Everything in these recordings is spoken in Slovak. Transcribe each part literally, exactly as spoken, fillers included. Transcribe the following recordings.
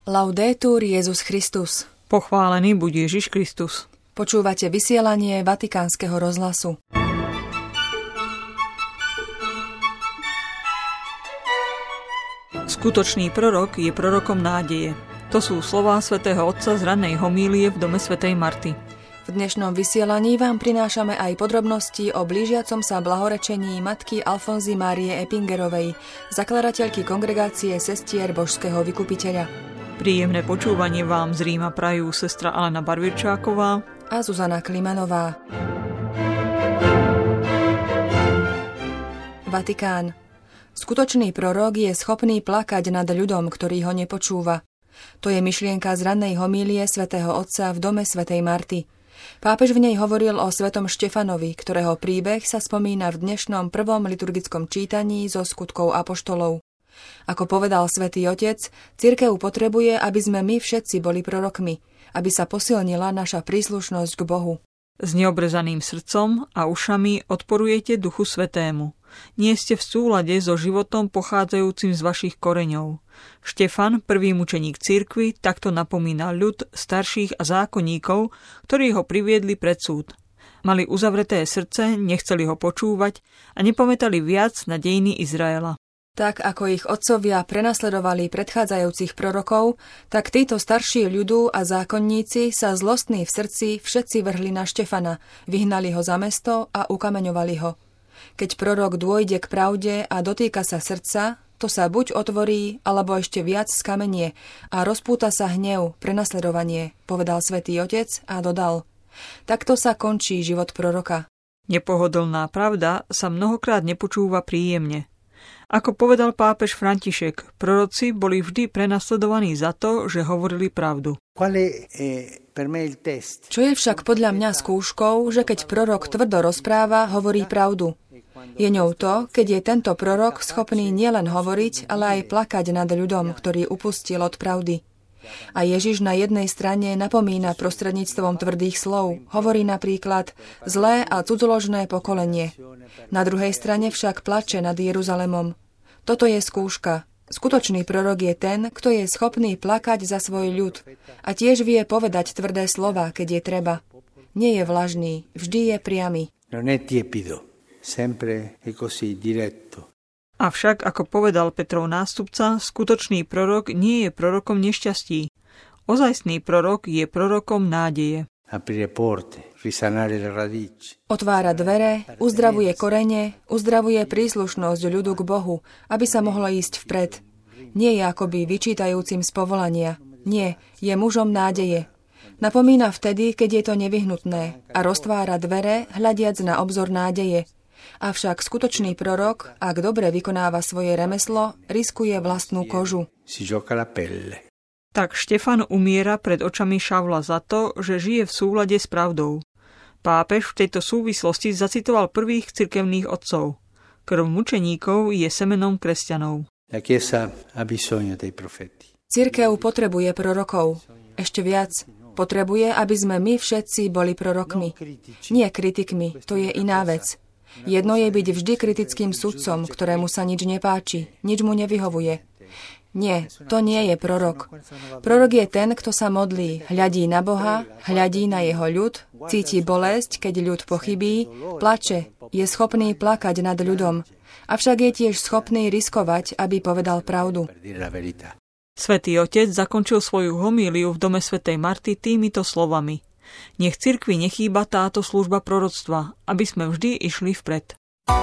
Laudetur Jesus Christus. Pochválený buď Ježiš Kristus. Počúvate vysielanie Vatikánskeho rozhlasu. Skutočný prorok je prorokom nádeje. To sú slová svätého Otca z rannej homílie v dome svätej Marty. V dnešnom vysielaní vám prinášame aj podrobnosti o blížiacom sa blahorečení matky Alfonzy Márie Epingerovej, zakladateľky kongregácie sestier Božského vykupiteľa. Príjemné počúvanie vám z Ríma prajú sestra Alena Barvirčáková a Zuzana Klimanová. Vatikán. Skutočný prorok je schopný plakať nad ľudom, ktorý ho nepočúva. To je myšlienka z rannej homílie svätého Otca v dome svätej Marty. Pápež v nej hovoril o svätom Štefanovi, ktorého príbeh sa spomína v dnešnom prvom liturgickom čítaní zo Skutkov apoštolov. Ako povedal svätý Otec, cirkev potrebuje, aby sme my všetci boli prorokmi, aby sa posilnila naša príslušnosť k Bohu. S neobrezaným srdcom a ušami odporujete Duchu Svätému. Nie ste v súlade so životom pochádzajúcim z vašich koreňov. Štefan, prvý mučeník cirkvi, takto napomína ľud, starších a zákonníkov, ktorí ho priviedli pred súd. Mali uzavreté srdce, nechceli ho počúvať a nepamätali viac na dejiny Izraela. Tak ako ich otcovia prenasledovali predchádzajúcich prorokov, tak títo starší ľudu a zákonníci sa zlostní v srdci všetci vrhli na Štefana, vyhnali ho za mesto a ukameňovali ho. Keď prorok dôjde k pravde a dotýka sa srdca, to sa buď otvorí, alebo ešte viac skamenie a rozpúta sa hnev, prenasledovanie, povedal svätý Otec a dodal: takto sa končí život proroka. Nepohodlná pravda sa mnohokrát nepočúva príjemne. Ako povedal pápež František, proroci boli vždy prenasledovaní za to, že hovorili pravdu. Čo je však podľa mňa skúškou, že keď prorok tvrdo rozpráva, hovorí pravdu. Je ňou to, keď je tento prorok schopný nielen hovoriť, ale aj plakať nad ľudom, ktorý upustil od pravdy. A Ježiš na jednej strane napomína prostredníctvom tvrdých slov, hovorí napríklad zlé a cudzoložné pokolenie. Na druhej strane však plače nad Jeruzalemom. Toto je skúška. Skutočný prorok je ten, kto je schopný plakať za svoj ľud a tiež vie povedať tvrdé slova, keď je treba. Nie je vlažný, vždy je priamy. Avšak, ako povedal Petrov nástupca, skutočný prorok nie je prorokom nešťastí. Ozajstný prorok je prorokom nádeje. Otvára dvere, uzdravuje korene, uzdravuje príslušnosť ľudu k Bohu, aby sa mohlo ísť vpred. Nie je akoby vyčítajúcim z povolania. Nie, je mužom nádeje. Napomína vtedy, keď je to nevyhnutné a roztvára dvere, hľadiac na obzor nádeje. Avšak skutočný prorok, ak dobre vykonáva svoje remeslo, riskuje vlastnú kožu. Tak Štefan umiera pred očami Šavla za to, že žije v súlade s pravdou. Pápež v tejto súvislosti zacitoval prvých cirkevných otcov. Krv mučeníkov je semenom kresťanov. Cirkev potrebuje prorokov. Ešte viac, potrebuje, aby sme my všetci boli prorokmi. Nie kritikmi, to je iná vec. Jedno je byť vždy kritickým sudcom, ktorému sa nič nepáči, nič mu nevyhovuje. Nie, to nie je prorok. Prorok je ten, kto sa modlí, hľadí na Boha, hľadí na jeho ľud, cíti bolesť, keď ľud pochybí, plače, je schopný plakať nad ľudom, avšak je tiež schopný riskovať, aby povedal pravdu. Svätý Otec zakončil svoju homíliu v dome svätej Marty týmito slovami: nech cirkvi nechýba táto služba proroctva, aby sme vždy išli vpred.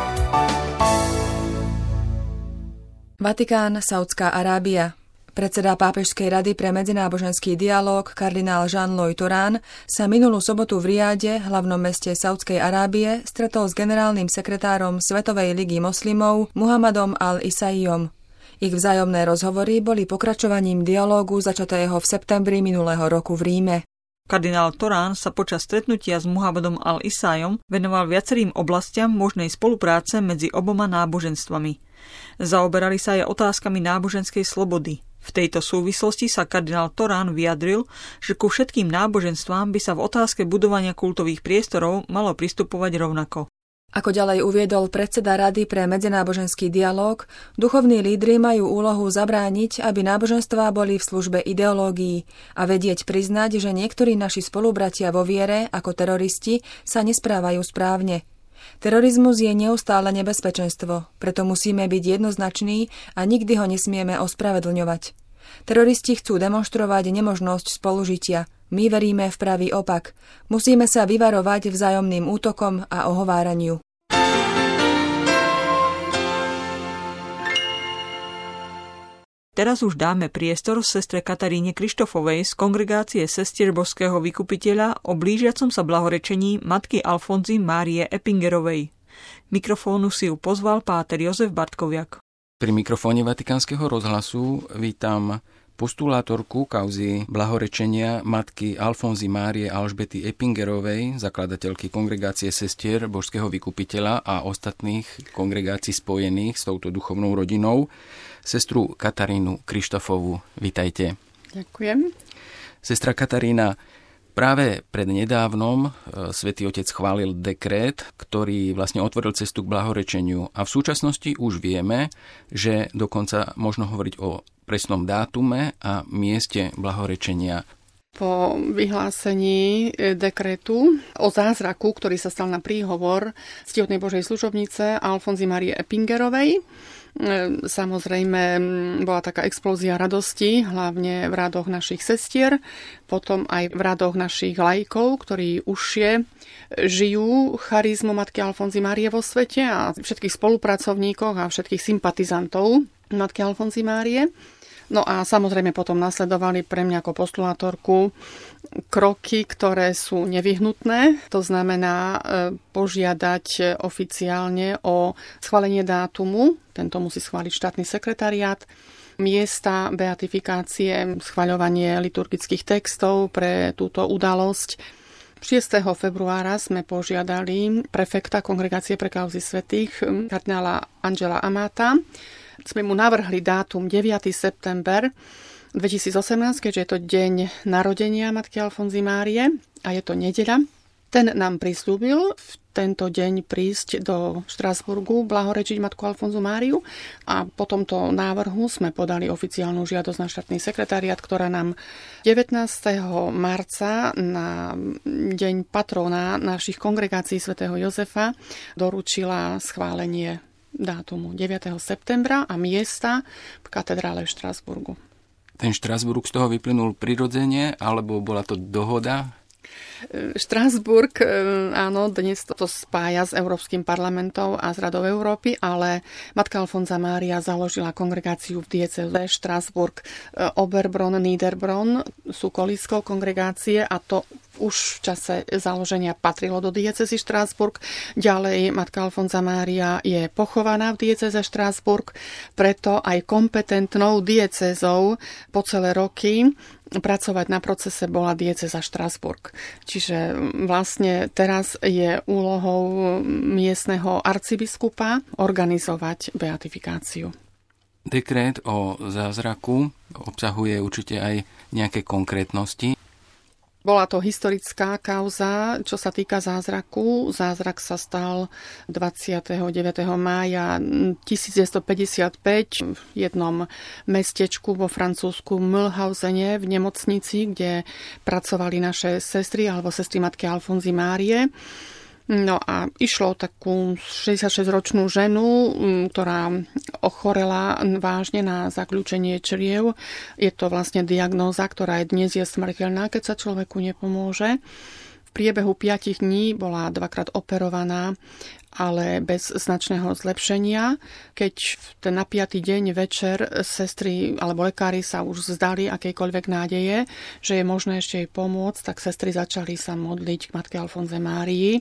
Vatikán, Saudská Arábia. Predseda Pápežskej rady pre medzináboženský dialóg kardinál Jean-Louis Turán sa minulú sobotu v Riade, hlavnom meste Saudskej Arábie, stretol s generálnym sekretárom Svetovej ligy moslimov Muhammadom al-Isaijom. Ich vzájomné rozhovory boli pokračovaním dialógu začatého v septembri minulého roku v Ríme. Kardinál Turán sa počas stretnutia s Muhammadom al-Isaijom venoval viacerým oblastiam možnej spolupráce medzi oboma náboženstvami. Zaoberali sa aj otázkami náboženskej slobody. V tejto súvislosti sa kardinál Turán vyjadril, že ku všetkým náboženstvám by sa v otázke budovania kultových priestorov malo pristupovať rovnako. Ako ďalej uviedol predseda Rady pre medzináboženský dialóg, duchovní lídri majú úlohu zabrániť, aby náboženstvá boli v službe ideológií a vedieť priznať, že niektorí naši spolubratia vo viere, ako teroristi, sa nesprávajú správne. Terorizmus je neustále nebezpečenstvo, preto musíme byť jednoznační a nikdy ho nesmieme ospravedlňovať. Teroristi chcú demonštrovať nemožnosť spolužitia. My veríme v pravý opak. Musíme sa vyvarovať vzájomným útokom a ohováraniu. Teraz už dáme priestor sestre Kataríne Krištofovej z Kongregácie sestier Božského vykupiteľa o blížiacom sa blahorečení matky Alfonzy Márie Epingerovej. Mikrofónu si ju pozval páter Jozef Bartkoviak. Pri mikrofóne Vatikánskeho rozhlasu vítam postulátorku kauzy blahorečenia matky Alfonzy Márie Alžbety Epingerovej, zakladateľky Kongregácie sestier Božského vykupiteľa a ostatných kongregácií spojených s touto duchovnou rodinou, sestru Katarínu Krištofovú. Vitajte. Ďakujem. Sestra Katarína, práve prednedávnom Svätý Otec schválil dekrét, ktorý vlastne otvoril cestu k blahorečeniu a v súčasnosti už vieme, že dokonca možno hovoriť o presnom dátume a mieste blahorečenia. Po vyhlásení dekrétu o zázraku, ktorý sa stal na príhovor ctihodnej Božej služobnice Alfonzy Márie Epingerovej, samozrejme bola taká explózia radosti, hlavne v radoch našich sestier, potom aj v radoch našich laikov, ktorí užšie žijú charizmu matky Alfonzy Márie vo svete a všetkých spolupracovníkoch a všetkých sympatizantov matky Alfonzy Márie. No a samozrejme potom nasledovali pre mňa ako postulátorku kroky, ktoré sú nevyhnutné. To znamená požiadať oficiálne o schválenie dátumu. Tento musí schváliť štátny sekretariát. Miesta beatifikácie, schvaľovanie liturgických textov pre túto udalosť. šiesteho februára sme požiadali prefekta Kongregácie pre kauzy svätých, kardinála Angela Amata. Sme mu navrhli dátum deviateho september dvetisícosemnásť, keďže je to deň narodenia matky Alfonzy Márie a je to nedeľa. Ten nám prisľúbil v tento deň prísť do Štrasburgu, blahorečiť matku Alfonzu Máriu a po tomto návrhu sme podali oficiálnu žiadosť na štátny sekretariát, ktorá nám devätnásteho marca na deň patrona našich kongregácií svätého Jozefa doručila schválenie dátumu deviateho septembra a miesta v katedrále v Štrasburgu. Ten Štrasburg z toho vyplynul prirodzene, alebo bola to dohoda? Štrasburg, áno, dnes to spája s Európskym parlamentom a s Radou Európy, ale matka Alfonza Mária založila kongregáciu v diecéze Štrasburg. Oberbronn, Niederbronn sú kolískou kongregácie a to už v čase založenia patrilo do diecézy Štrasburg. Ďalej matka Alfonza Mária je pochovaná v diecéze Štrasburg, preto aj kompetentnou diecézou po celé roky pracovať na procese bola diecéza Štrasburg. Čiže vlastne teraz je úlohou miestneho arcibiskupa organizovať beatifikáciu. Dekrét o zázraku obsahuje určite aj nejaké konkrétnosti. Bola to historická kauza, čo sa týka zázraku. Zázrak sa stal dvadsiateho deviateho mája tisícdeväťstopäťdesiatpäť v jednom mestečku vo Francúzsku Mühlhausene v nemocnici, kde pracovali naše sestry alebo sestry matky Alfonzy Márie. No a išlo o takú šesťdesiatšesťročnú ženu, ktorá ochorela vážne na zakľúčenie čriev. Je to vlastne diagnóza, ktorá je dnes je smrteľná, keď sa človeku nepomôže. V priebehu piatich dní bola dvakrát operovaná, ale bez značného zlepšenia. Keď v ten na piaty deň večer sestry alebo lekári sa už vzdali akejkoľvek nádeje, že je možné ešte jej pomôcť, tak sestry začali sa modliť k matke Alfonze Márii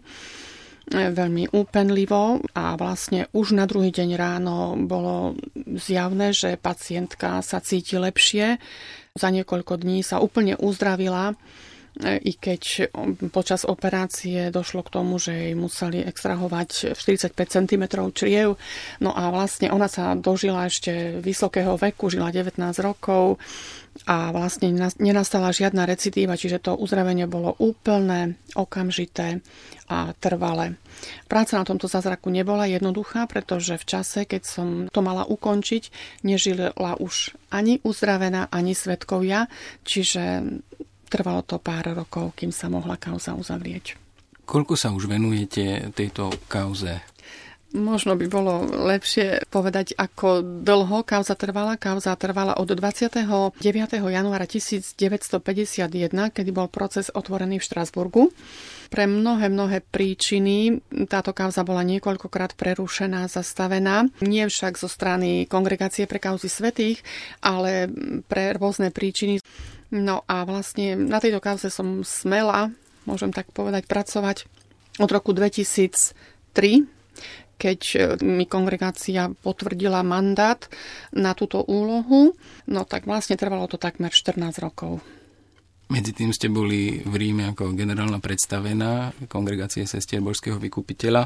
veľmi úpenlivo a vlastne už na druhý deň ráno bolo zjavné, že pacientka sa cíti lepšie. Za niekoľko dní sa úplne uzdravila. i keď počas operácie došlo k tomu, že jej museli extrahovať štyridsaťpäť centimetrov čriev. No a vlastne ona sa dožila ešte vysokého veku, žila devätnásť rokov a vlastne nenastala žiadna recidíva, čiže to uzdravenie bolo úplné, okamžité a trvalé. Práca na tomto zázraku nebola jednoduchá, pretože v čase, keď som to mala ukončiť, nežila už ani uzdravená, ani svedkovia, čiže trvalo to pár rokov, kým sa mohla kauza uzavrieť. Koľko sa už venujete tejto kauze? Možno by bolo lepšie povedať, ako dlho kauza trvala. Kauza trvala od dvadsiateho deviateho januára devätnásťstopäťdesiatjeden, kedy bol proces otvorený v Štrasburgu. Pre mnohé, mnohé príčiny táto kauza bola niekoľkokrát prerušená, zastavená. Nie však zo strany Kongregácie pre kauzy svätých, ale pre rôzne príčiny. No a vlastne na tejto kauze som smela, môžem tak povedať, pracovať od roku dvetisíctri, keď mi kongregácia potvrdila mandát na túto úlohu. No tak vlastne trvalo to takmer štrnásť rokov. Medzi tým ste boli v Ríme ako generálna predstavená Kongregácie sestier Božského vykupiteľa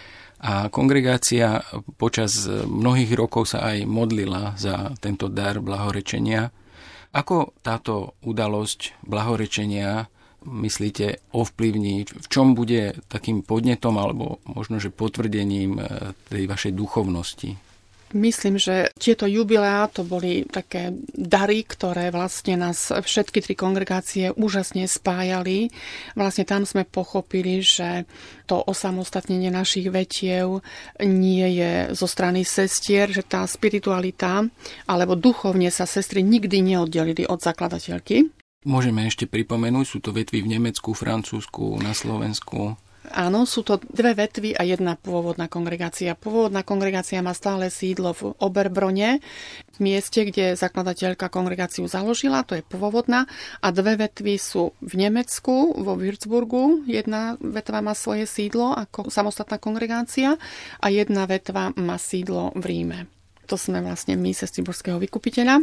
a kongregácia počas mnohých rokov sa aj modlila za tento dar blahorečenia. Ako táto udalosť blahorečenia myslíte ovplyvní? V čom bude takým podnetom alebo možno, že potvrdením tej vašej duchovnosti? Myslím, že tieto jubileá to boli také dary, ktoré vlastne nás všetky tri kongregácie úžasne spájali. Vlastne tam sme pochopili, že to osamostatnenie našich vetiev nie je zo strany sestier, že tá spiritualita alebo duchovne sa sestry nikdy neoddelili od zakladateľky. Môžeme ešte pripomenúť, sú to vetvy v Nemecku, Francúzsku, na Slovensku. Áno, sú to dve vetvy a jedna pôvodná kongregácia. Pôvodná kongregácia má stále sídlo v Oberbrone, v mieste, kde zakladateľka kongregáciu založila, to je pôvodná. A dve vetvy sú v Nemecku, vo Würzburgu. Jedna vetva má svoje sídlo ako samostatná kongregácia a jedna vetva má sídlo v Ríme. To sme vlastne my, sestry Božského vykupiteľa.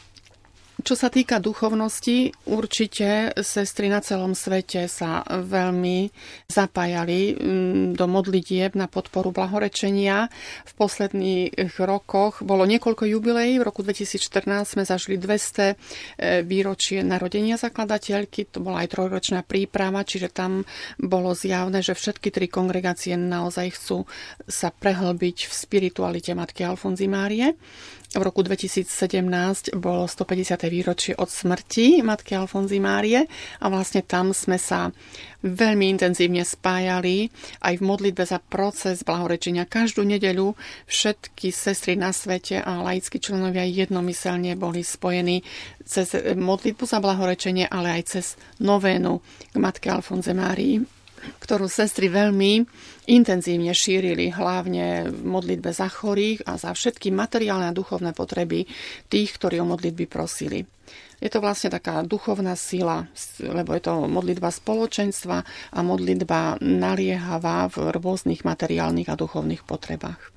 Čo sa týka duchovnosti, určite sestry na celom svete sa veľmi zapájali do modlitieb na podporu blahorečenia. V posledných rokoch bolo niekoľko jubileí. V roku dvetisícštrnásť sme zažili dvesto výročie narodenia zakladateľky. To bola aj trojročná príprava, čiže tam bolo zjavné, že všetky tri kongregácie naozaj chcú sa prehlbiť v spiritualite matky Alfonzy Márie. V roku dvetisícsedemnásť bolo stopäťdesiate výročie od smrti matky Alfonzy Márie a vlastne tam sme sa veľmi intenzívne spájali aj v modlitbe za proces blahorečenia. Každú nedeľu všetky sestry na svete a laickí členovia jednomyselne boli spojení cez modlitbu za blahorečenie, ale aj cez novénu k matke Alfonze Márii, ktorú sestry veľmi intenzívne šírili, hlavne v modlitbe za chorých a za všetky materiálne a duchovné potreby tých, ktorí o modlitby prosili. Je to vlastne taká duchovná sila, lebo je to modlitba spoločenstva a modlitba naliehavá v rôznych materiálnych a duchovných potrebách.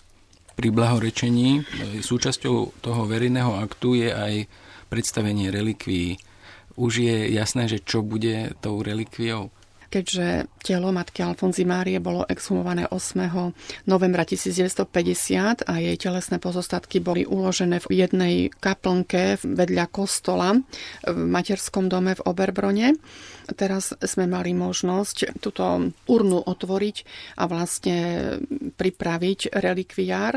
Pri blahorečení súčasťou toho verejného aktu je aj predstavenie relikvií. Už je jasné, že čo bude tou relikviou? Keďže telo matky Alfonzy Márie bolo exhumované ôsmeho novembra devätnásťstopäťdesiat a jej telesné pozostatky boli uložené v jednej kaplnke vedľa kostola v materskom dome v Oberbrone. Teraz sme mali možnosť túto urnu otvoriť a vlastne pripraviť relikviár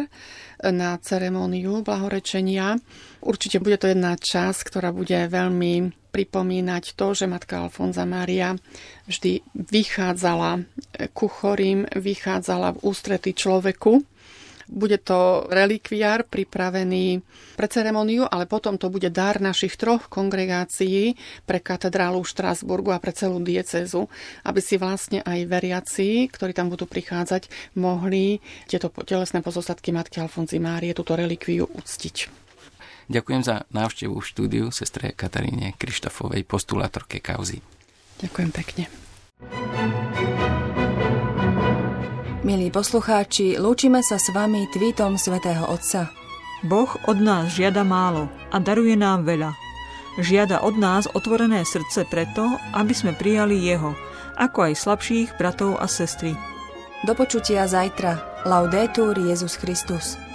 na ceremóniu blahorečenia. Určite bude to jedna časť, ktorá bude veľmi pripomínať to, že matka Alfonza Mária vždy vychádzala ku chorým, vychádzala v ústrety človeku. Bude to relikviár pripravený pre ceremóniu, ale potom to bude dar našich troch kongregácií pre katedrálu v Štrasburgu a pre celú diecézu, aby si vlastne aj veriaci, ktorí tam budú prichádzať, mohli tieto telesné pozostatky matky Alfonzy Márie, túto relikviu uctiť. Ďakujem za návštevu v štúdiu sestre Kataríne Krištofovej, postulátorke kauzy. Ďakujem pekne. Milí poslucháči, lúčime sa s vami tweetom svätého Otca. Boh od nás žiada málo a daruje nám veľa. Žiada od nás otvorené srdce preto, aby sme prijali jeho, ako aj slabších bratov a sestry. Do počutia zajtra. Laudetur Jesus Christus.